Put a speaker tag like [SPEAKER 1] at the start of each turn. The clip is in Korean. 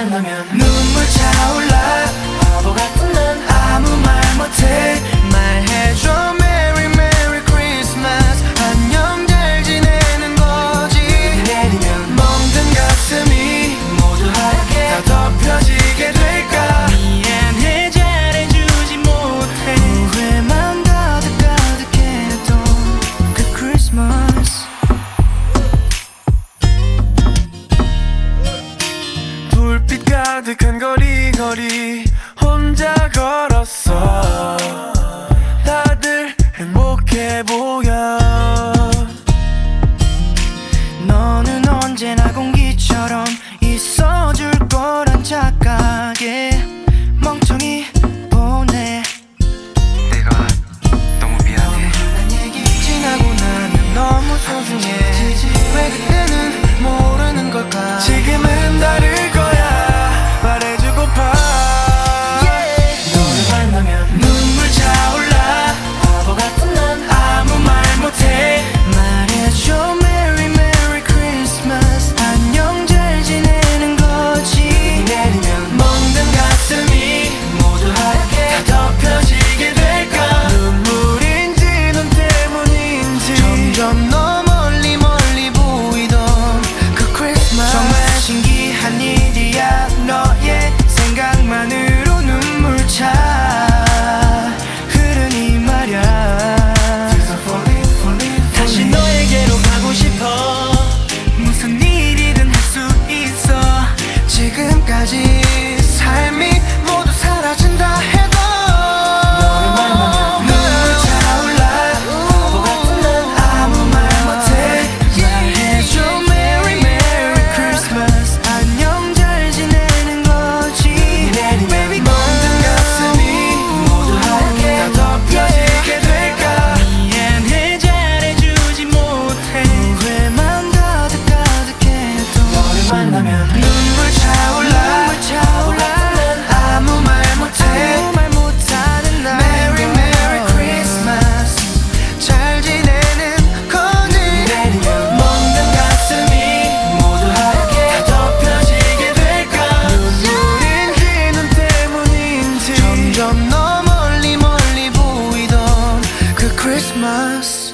[SPEAKER 1] 만나면 눈물 차올라. 바보 같은 난 아무 말 못해. 말해줘 Merry Merry Christmas. 안녕 잘 지내는 거지. 내리면 멍든 가슴이 모두 하얗게 다 덮여지게 될까.
[SPEAKER 2] 미안해 잘해주지 못해.
[SPEAKER 1] 후회만 가득가득했던 그 크리스마스. 불빛 가득한 거리 혼자 걸었어. 다들 행복해 보여. 너는 언제나 공기처럼 있어줄 거란 착각에 멍청이 보내.
[SPEAKER 3] 내가 너무 미안해.
[SPEAKER 1] 지나고 나면 너무 소중해. 왜 그때는 모르는 걸까. 지금은 다를 거야. 말해주고파. 너를 만나면 눈물 차올라. 바보 같은 난 아무 말 못해. 말해줘 Merry Merry Christmas. 안녕 잘 지내는 거지. 내리면 멍든 가슴이 모두 하얗게 다 덮여지게 될까. 눈물인지 눈 때문인지 점점 너 멀리 멀리 보이던 그 크리스마스. 정말 신기한 일이야. 너의 생각만으로 눈물 차 흐르니 말야. 다시 너에게로 가고 싶어. 무슨 일이든 할 수 있어. 지금까지 삶이 모두 사라진다 해도 너를 만나면 눈물 차올라. 바보 같은 난 아무 말 못해. 말해줘 Merry Merry Christmas. 안녕 잘 지내는 거지. Baby 멍든 가슴이 모두 하얗게 다 덮여지게 될까.
[SPEAKER 2] 미안해 잘해주지 못해.
[SPEAKER 1] 후회만 가득가득했던 너를 만나면 눈물 차올라. 바보 같은 난 아무 말 못하는 날. Merry Merry Christmas. 잘 지내는 거지. 내리면 멍든 가슴이 모두 하얗게 다 덮여지게 될까. 눈물인지 눈 때문인지 점점 너 멀리 멀리 보이던 그 크리스마스.